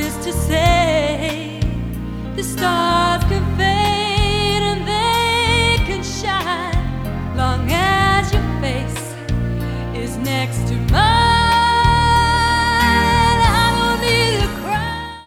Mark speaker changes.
Speaker 1: is to say the stars can fade and they can shine long as your face is next to mine.